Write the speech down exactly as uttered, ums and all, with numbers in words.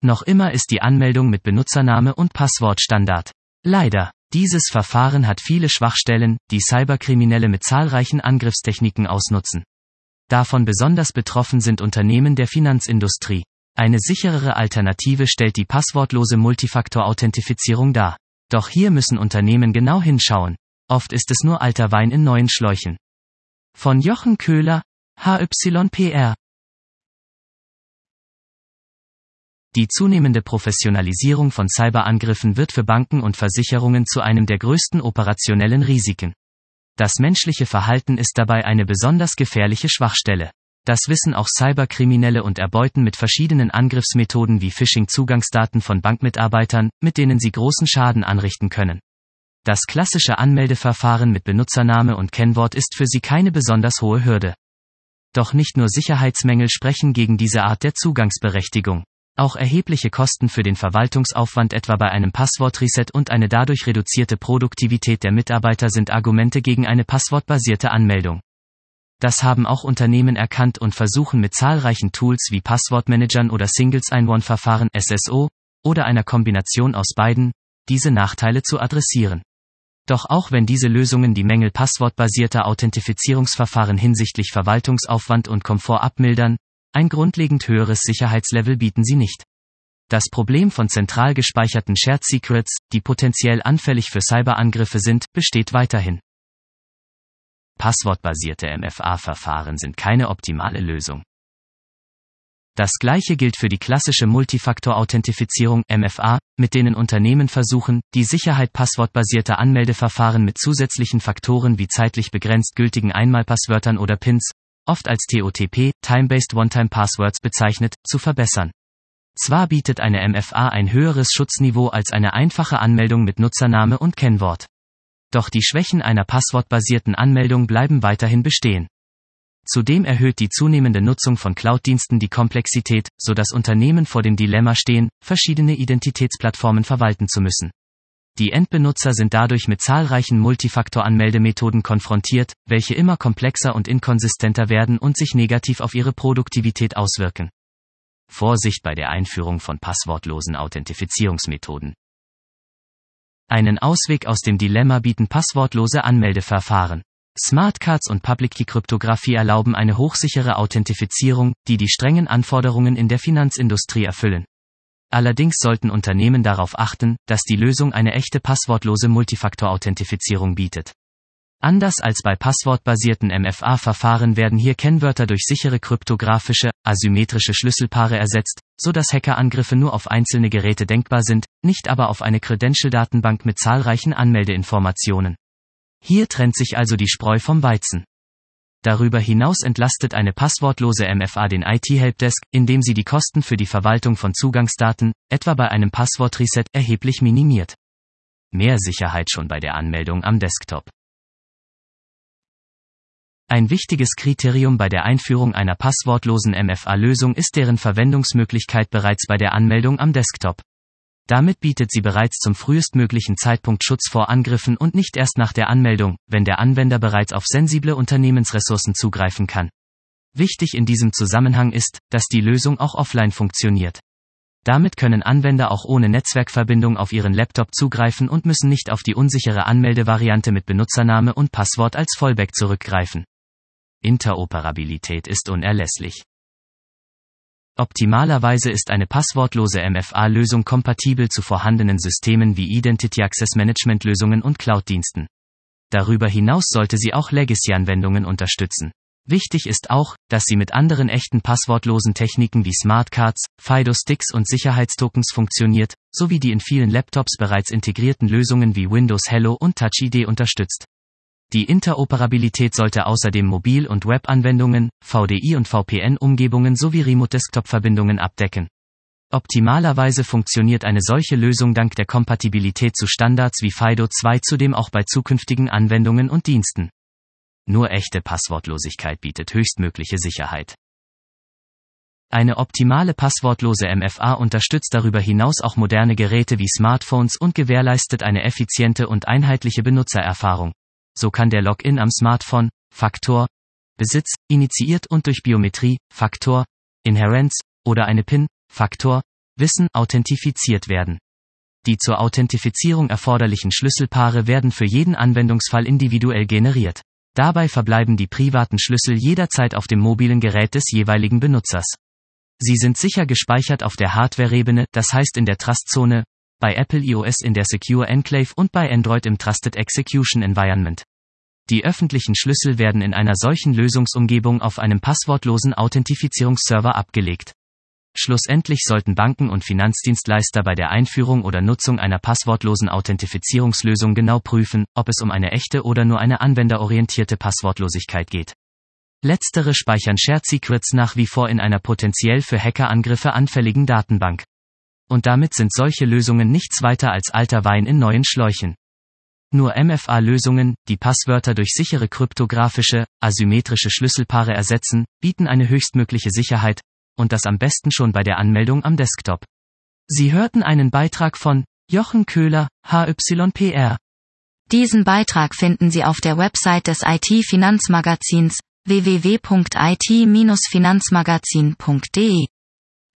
Noch immer ist die Anmeldung mit Benutzername und Passwort Standard. Leider. Dieses Verfahren hat viele Schwachstellen, die Cyberkriminelle mit zahlreichen Angriffstechniken ausnutzen. Davon besonders betroffen sind Unternehmen der Finanzindustrie. Eine sicherere Alternative stellt die passwortlose Multifaktor-Authentifizierung dar. Doch hier müssen Unternehmen genau hinschauen. Oft ist es nur alter Wein in neuen Schläuchen. Von Jochen Köhler, H Y P R. Die zunehmende Professionalisierung von Cyberangriffen wird für Banken und Versicherungen zu einem der größten operationellen Risiken. Das menschliche Verhalten ist dabei eine besonders gefährliche Schwachstelle. Das wissen auch Cyberkriminelle und erbeuten mit verschiedenen Angriffsmethoden wie Phishing-Zugangsdaten von Bankmitarbeitern, mit denen sie großen Schaden anrichten können. Das klassische Anmeldeverfahren mit Benutzername und Kennwort ist für sie keine besonders hohe Hürde. Doch nicht nur Sicherheitsmängel sprechen gegen diese Art der Zugangsberechtigung. Auch erhebliche Kosten für den Verwaltungsaufwand etwa bei einem Passwortreset und eine dadurch reduzierte Produktivität der Mitarbeiter sind Argumente gegen eine passwortbasierte Anmeldung. Das haben auch Unternehmen erkannt und versuchen mit zahlreichen Tools wie Passwortmanagern oder Single Sign-On-Verfahren S S O oder einer Kombination aus beiden, diese Nachteile zu adressieren. Doch auch wenn diese Lösungen die Mängel passwortbasierter Authentifizierungsverfahren hinsichtlich Verwaltungsaufwand und Komfort abmildern, ein grundlegend höheres Sicherheitslevel bieten sie nicht. Das Problem von zentral gespeicherten Shared Secrets, die potenziell anfällig für Cyberangriffe sind, besteht weiterhin. Passwortbasierte M F A-Verfahren sind keine optimale Lösung. Das gleiche gilt für die klassische Multifaktor-Authentifizierung M F A, mit denen Unternehmen versuchen, die Sicherheit passwortbasierter Anmeldeverfahren mit zusätzlichen Faktoren wie zeitlich begrenzt gültigen Einmalpasswörtern oder Pins, oft als T O T P, Time-Based One-Time Passwords bezeichnet, zu verbessern. Zwar bietet eine M F A ein höheres Schutzniveau als eine einfache Anmeldung mit Nutzername und Kennwort. Doch die Schwächen einer passwortbasierten Anmeldung bleiben weiterhin bestehen. Zudem erhöht die zunehmende Nutzung von Cloud-Diensten die Komplexität, sodass Unternehmen vor dem Dilemma stehen, verschiedene Identitätsplattformen verwalten zu müssen. Die Endbenutzer sind dadurch mit zahlreichen Multifaktor-Anmeldemethoden konfrontiert, welche immer komplexer und inkonsistenter werden und sich negativ auf ihre Produktivität auswirken. Vorsicht bei der Einführung von passwortlosen Authentifizierungsmethoden. Einen Ausweg aus dem Dilemma bieten passwortlose Anmeldeverfahren. Smartcards und Public-Key-Kryptographie erlauben eine hochsichere Authentifizierung, die die strengen Anforderungen in der Finanzindustrie erfüllen. Allerdings sollten Unternehmen darauf achten, dass die Lösung eine echte passwortlose Multifaktor-Authentifizierung bietet. Anders als bei passwortbasierten M F A-Verfahren werden hier Kennwörter durch sichere kryptografische, asymmetrische Schlüsselpaare ersetzt, so dass Hackerangriffe nur auf einzelne Geräte denkbar sind, nicht aber auf eine Credential-Datenbank mit zahlreichen Anmeldeinformationen. Hier trennt sich also die Spreu vom Weizen. Darüber hinaus entlastet eine passwortlose M F A den I T-Helpdesk, indem sie die Kosten für die Verwaltung von Zugangsdaten, etwa bei einem Passwortreset, erheblich minimiert. Mehr Sicherheit schon bei der Anmeldung am Desktop. Ein wichtiges Kriterium bei der Einführung einer passwortlosen M F A-Lösung ist deren Verwendungsmöglichkeit bereits bei der Anmeldung am Desktop. Damit bietet sie bereits zum frühestmöglichen Zeitpunkt Schutz vor Angriffen und nicht erst nach der Anmeldung, wenn der Anwender bereits auf sensible Unternehmensressourcen zugreifen kann. Wichtig in diesem Zusammenhang ist, dass die Lösung auch offline funktioniert. Damit können Anwender auch ohne Netzwerkverbindung auf ihren Laptop zugreifen und müssen nicht auf die unsichere Anmeldevariante mit Benutzername und Passwort als Fallback zurückgreifen. Interoperabilität ist unerlässlich. Optimalerweise ist eine passwortlose M F A-Lösung kompatibel zu vorhandenen Systemen wie Identity Access Management Lösungen und Cloud-Diensten. Darüber hinaus sollte sie auch Legacy-Anwendungen unterstützen. Wichtig ist auch, dass sie mit anderen echten passwortlosen Techniken wie Smartcards, FIDO-Sticks und Sicherheitstokens funktioniert, sowie die in vielen Laptops bereits integrierten Lösungen wie Windows Hello und Touch I D unterstützt. Die Interoperabilität sollte außerdem Mobil- und Web-Anwendungen, V D I- und V P N-Umgebungen sowie Remote-Desktop-Verbindungen abdecken. Optimalerweise funktioniert eine solche Lösung dank der Kompatibilität zu Standards wie FIDO zwei zudem auch bei zukünftigen Anwendungen und Diensten. Nur echte Passwortlosigkeit bietet höchstmögliche Sicherheit. Eine optimale passwortlose M F A unterstützt darüber hinaus auch moderne Geräte wie Smartphones und gewährleistet eine effiziente und einheitliche Benutzererfahrung. So kann der Login am Smartphone, Faktor, Besitz, initiiert und durch Biometrie, Faktor, Inherenz, oder eine PIN, Faktor, Wissen authentifiziert werden. Die zur Authentifizierung erforderlichen Schlüsselpaare werden für jeden Anwendungsfall individuell generiert. Dabei verbleiben die privaten Schlüssel jederzeit auf dem mobilen Gerät des jeweiligen Benutzers. Sie sind sicher gespeichert auf der Hardware-Ebene, das heißt in der Trustzone, bei Apple iOS in der Secure Enclave und bei Android im Trusted Execution Environment. Die öffentlichen Schlüssel werden in einer solchen Lösungsumgebung auf einem passwortlosen Authentifizierungsserver abgelegt. Schlussendlich sollten Banken und Finanzdienstleister bei der Einführung oder Nutzung einer passwortlosen Authentifizierungslösung genau prüfen, ob es um eine echte oder nur eine anwenderorientierte Passwortlosigkeit geht. Letztere speichern Shared Secrets nach wie vor in einer potenziell für Hackerangriffe anfälligen Datenbank. Und damit sind solche Lösungen nichts weiter als alter Wein in neuen Schläuchen. Nur M F A-Lösungen, die Passwörter durch sichere kryptografische, asymmetrische Schlüsselpaare ersetzen, bieten eine höchstmögliche Sicherheit, und das am besten schon bei der Anmeldung am Desktop. Sie hörten einen Beitrag von Jochen Köhler, H Y P R. Diesen Beitrag finden Sie auf der Website des I T-Finanzmagazins w w w punkt i t Bindestrich finanzmagazin punkt d e.